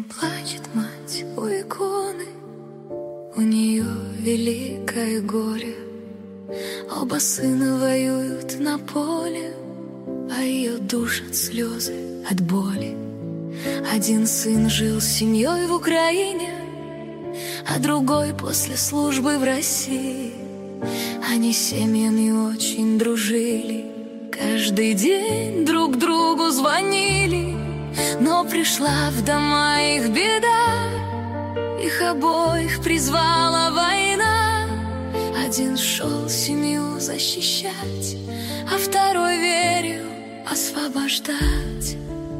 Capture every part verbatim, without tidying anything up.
плачет мать у иконы, у нее великое горе. Оба сына воюют на поле, а ее душат слезы от боли. Один сын жил с семьей в Украине, а другой после службы в России. Они семьями очень дружили, каждый день друг другу звонили. Но пришла в дома их беда, их обоих призвала война. Один шел семью защищать, а второй верил освобождать.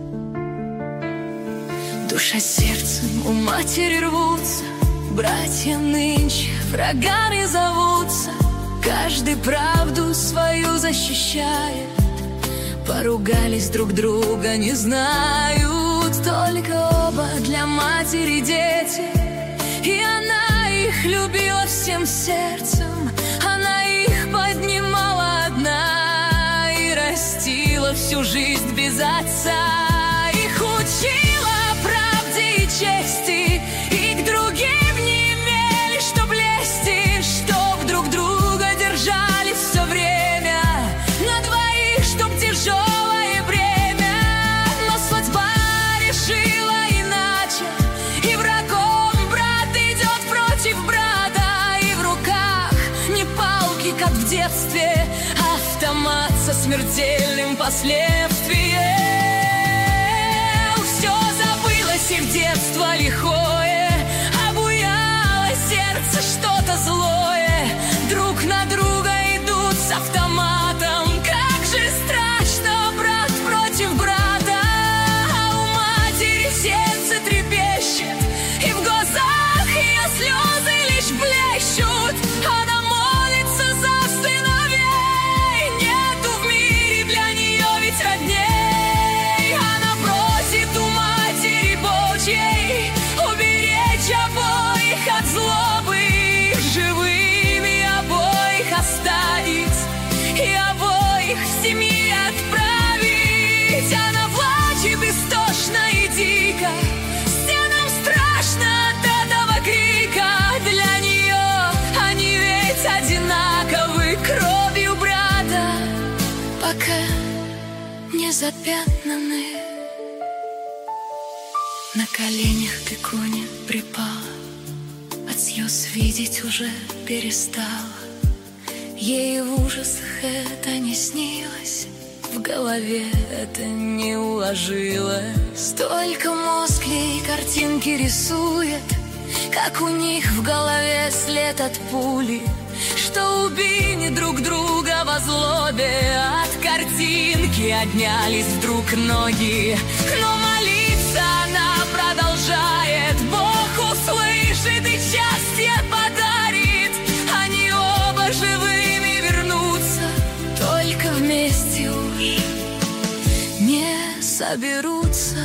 Душа сердцем у матери рвутся, братья нынче врагами зовутся. Каждый правду свою защищает, поругались друг друга, не знают. Только оба для матери дети, и она их любила всем сердцем. Она их поднимала одна и растила всю жизнь без отца. Их учила правде и чести, и к другим не имели что лезти, чтоб друг друга держали все время, на двоих, чтоб тяжелое бремя. Но судьба решила иначе, и врагом брат идет против брата. И в руках не палки, как в детстве, а автомат со смертельным последствием. Все забылось, и в детство лихое обуяло сердце что-то злое. Друг на друга идут с автоматом, как же страшно, брат против брата. А у матери сердце трепещет, и в глазах ее слезы лишь блещут. Она молится за сыновей, нету в мире для нее ведь родней. Она просит у матери Божьей уберечь обоих от злобы, живыми обоих оставить и обоих в семьи отправить. Она плачет истошно и дико, стенам страшно от этого крика. Для нее они ведь одинаковы кровью брата, пока не запятнаны. На коленях к иконе припала, от слез видеть уже перестала. Ей в ужасах это не снилось, в голове это не уложилось. Только мозг ей картинки рисует, как у них в голове след от пули, что убили друг друга во злобе. От картинки отнялись вдруг ноги, но молиться она продолжает. Бог услышит и счастье подарит. Они оба живыми вернутся, только вместе уж не соберутся.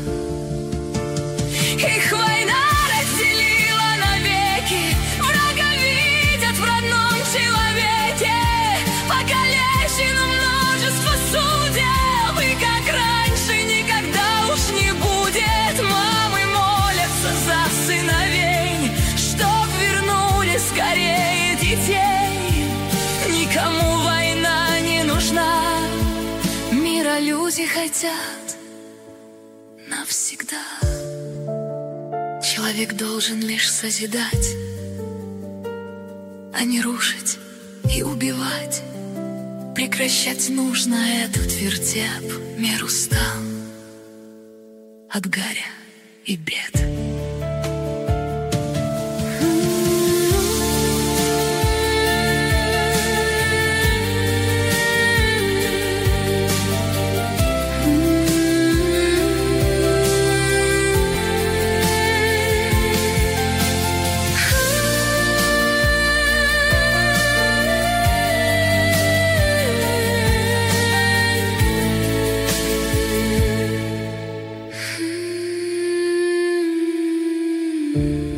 Их война разделила навеки, врага видят в родном человеке. Покалечено множество судеб, и как раньше никогда уж не будет. Мамы молятся за сыновей, чтоб вернули скорее детей. Никому война не нужна, мира люди хотят навсегда. Человек должен лишь созидать, а не рушить и убивать. Прекращать нужно этот вертеп, мир устал от горя и бед. Mm-hmm.